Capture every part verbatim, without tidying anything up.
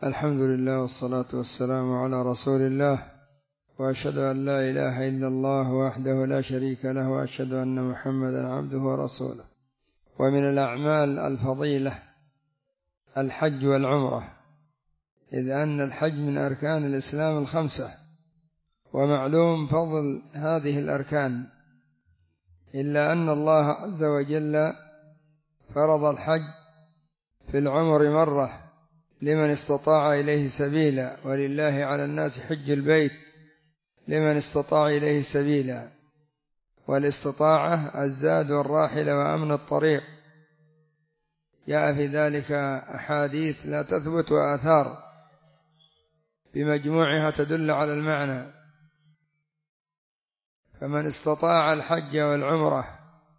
الحمد لله والصلاة والسلام على رسول الله، وأشهد أن لا إله إلا الله وحده لا شريك له، وأشهد أن محمدا عبده ورسوله. ومن الأعمال الفضيلة الحج والعمرة، إذ أن الحج من أركان الإسلام الخمسة، ومعلوم فضل هذه الأركان، إلا أن الله عز وجل فرض الحج في العمر مرة لمن استطاع إليه سبيلا، ولله على الناس حج البيت لمن استطاع إليه سبيلا، والاستطاعة الزاد والراحلة وأمن الطريق. جاء في ذلك أحاديث لا تثبت وآثار بمجموعها تدل على المعنى. فمن استطاع الحج والعمرة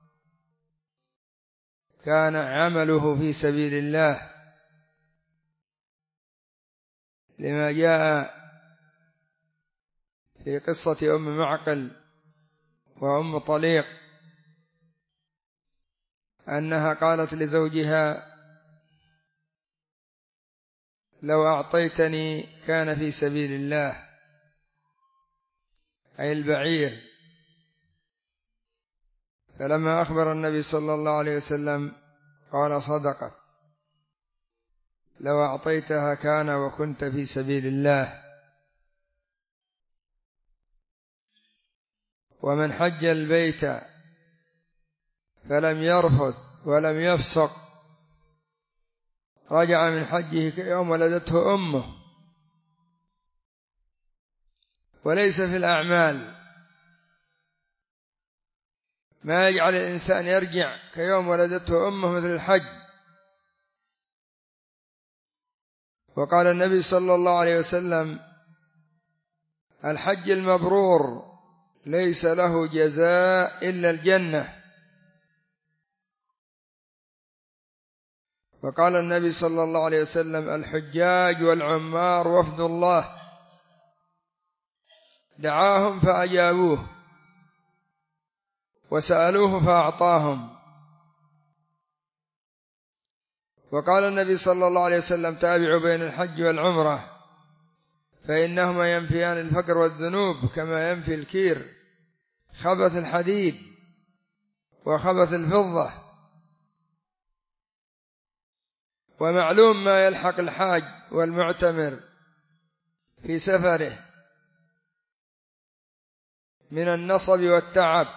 كان عمله في سبيل الله، لما جاء في قصة أم معقل وأم طليق أنها قالت لزوجها: لو أعطيتني كان في سبيل الله، أي البعير. فلما أخبر النبي صلى الله عليه وسلم قال: صدقت، لو أعطيتها كان وكنت في سبيل الله. ومن حج البيت فلم يرفث ولم يفسق رجع من حجه كيوم ولدته أمه. وليس في الأعمال ما يجعل الإنسان يرجع كيوم ولدته أمه مثل الحج. وقال النبي صلى الله عليه وسلم: الحج المبرور ليس له جزاء إلا الجنة. وقال النبي صلى الله عليه وسلم: الحجاج والعمار وفد الله، دعاهم فأجابوه، وسألوه فأعطاهم. وقال النبي صلى الله عليه وسلم: تابعوا بين الحج والعمرة، فإنهما ينفيان الفقر والذنوب كما ينفي الكير خبث الحديد وخبث الفضة. ومعلوم ما يلحق الحاج والمعتمر في سفره من النصب والتعب،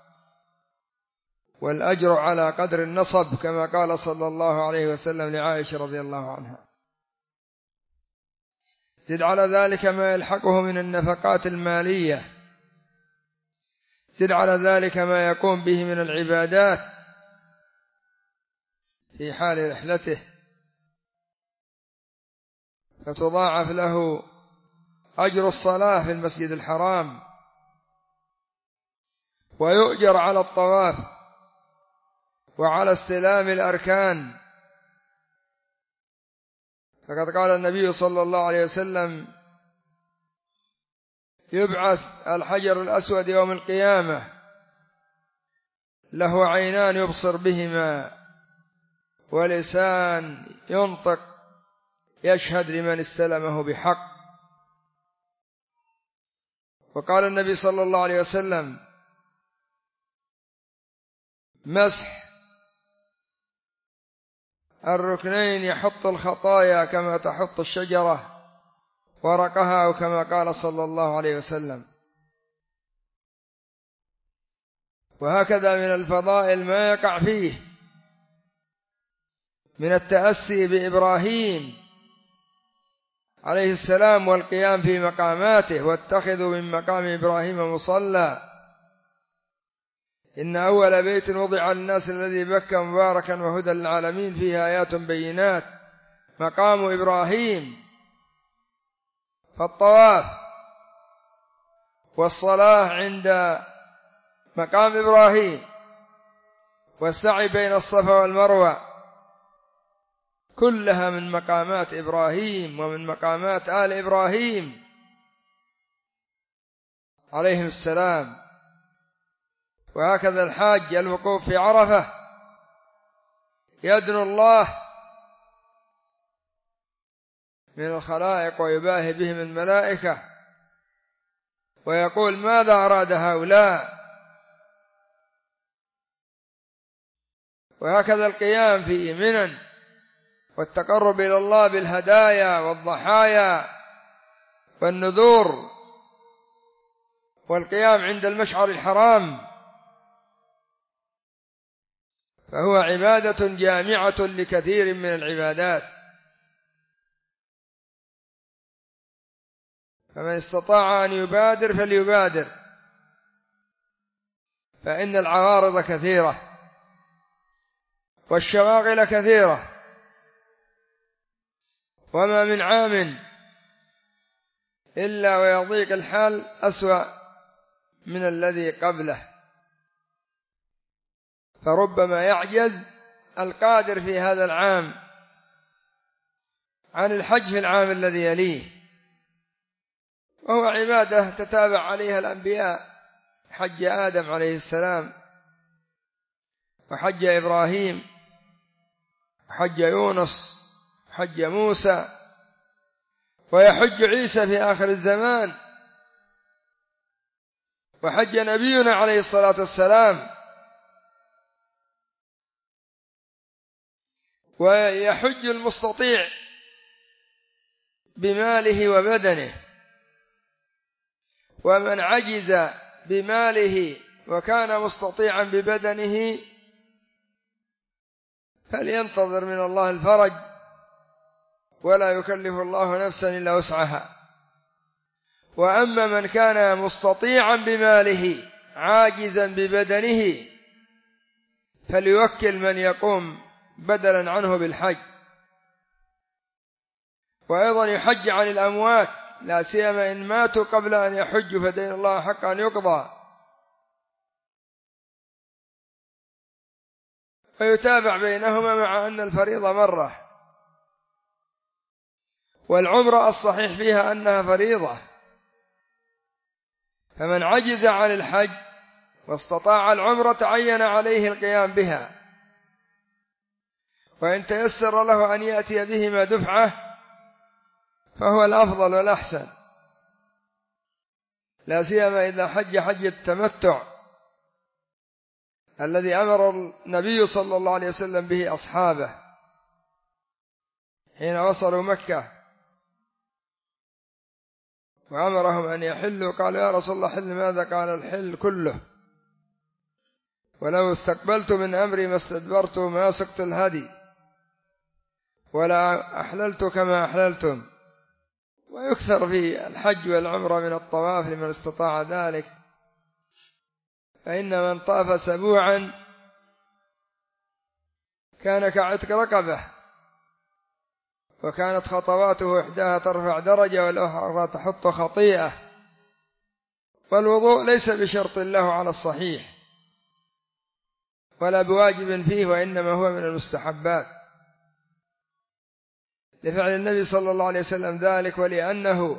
والأجر على قدر النصب، كما قال صلى الله عليه وسلم لعائشة رضي الله عنها. زد على ذلك ما يلحقه من النفقات المالية، زد على ذلك ما يقوم به من العبادات في حال رحلته، فتضاعف له أجر الصلاة في المسجد الحرام، ويؤجر على الطواف وعلى استلام الأركان. فقد قال النبي صلى الله عليه وسلم: يبعث الحجر الأسود يوم القيامة له عينان يبصر بهما، ولسان ينطق يشهد لمن استلمه بحق. وقال النبي صلى الله عليه وسلم: مسح الركنين يحط الخطايا كما تحط الشجرة ورقها، أو كما قال صلى الله عليه وسلم. وهكذا من الفضائل ما يقع فيه من التأسي بإبراهيم عليه السلام والقيام في مقاماته: واتخذوا من مقام إبراهيم مصلى إن أول بيت وضع للناس الذي بكى مباركا وهدى للعالمين فيه آيات بينات مقام إبراهيم. فالطواف والصلاة عند مقام إبراهيم والسعي بين الصفا والمروة كلها من مقامات إبراهيم ومن مقامات آل إبراهيم عليهم السلام. وهكذا الحاج الوقوف في عرفة يدنو الله من الخلائق ويباهي بهم الملائكة ويقول ماذا أراد هؤلاء. وهكذا القيام في منن والتقرب إلى الله بالهدايا والضحايا والنذور والقيام عند المشعر الحرام، فهو عبادة جامعة لكثير من العبادات. فمن استطاع أن يبادر فليبادر، فإن العوارض كثيرة والشواغل كثيرة، وما من عام إلا ويضيق الحال أسوأ من الذي قبله، فربما يعجز القادر في هذا العام عن الحج في العام الذي يليه، وهو عبادة تتابع عليها الأنبياء، حج آدم عليه السلام وحج إبراهيم وحج يونس وحج موسى، ويحج عيسى في آخر الزمان، وحج نبينا عليه الصلاة والسلام، ويحج المستطيع بماله وبدنه. ومن عجز بماله وكان مستطيعا ببدنه فلينتظر من الله الفرج، ولا يكلف الله نفسا إلا وسعها. وأما من كان مستطيعا بماله عاجزا ببدنه فليوكل من يقوم بدلا عنه بالحج. وأيضا يحج عن الأموات، لا سيما إن ماتوا قبل أن يحجوا فدين الله حق أن يقضى، ويتابع بينهما مع أن الفريضة مرة، والعمرة الصحيح فيها أنها فريضة. فمن عجز عن الحج واستطاع العمرة تعين عليه القيام بها، وإن تيسر له أن يأتي بهما دفعة فهو الأفضل والأحسن، لا سيما إذا حج حج التمتع الذي أمر النبي صلى الله عليه وسلم به أصحابه حين وصلوا مكة وأمرهم أن يحلوا، قالوا يا رسول الله حل ماذا؟ قال الحل كله، ولو استقبلت من أمري ما استدبرت ما سقت الهدي ولا أحللت كما أحللتم. ويكثر في الحج والعمرة من الطواف لمن استطاع ذلك، فإن من طاف سبوعا كان كعتق رقبة، وكانت خطواته إحداها ترفع درجة والأخرى تحط خطيئة. والوضوء ليس بشرط له على الصحيح ولا بواجب فيه، وإنما هو من المستحبات لفعل النبي صلى الله عليه وسلم ذلك، ولأنه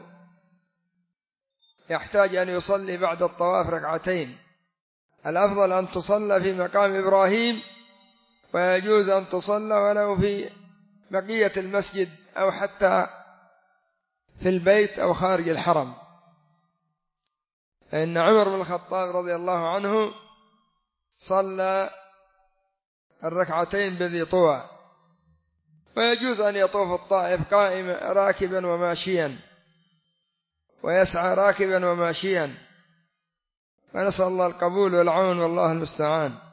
يحتاج أن يصلي بعد الطواف ركعتين. الأفضل أن تصلى في مقام إبراهيم، ويجوز أن تصلى ولو في بقية المسجد أو حتى في البيت أو خارج الحرم. فإن عمر بن الخطاب رضي الله عنه صلى الركعتين بذي طوى، ويجوز أن يطوف الطائف قائما راكبا وماشيا، ويسعى راكبا وماشيا، فنسأل الله القبول والعون والله المستعان.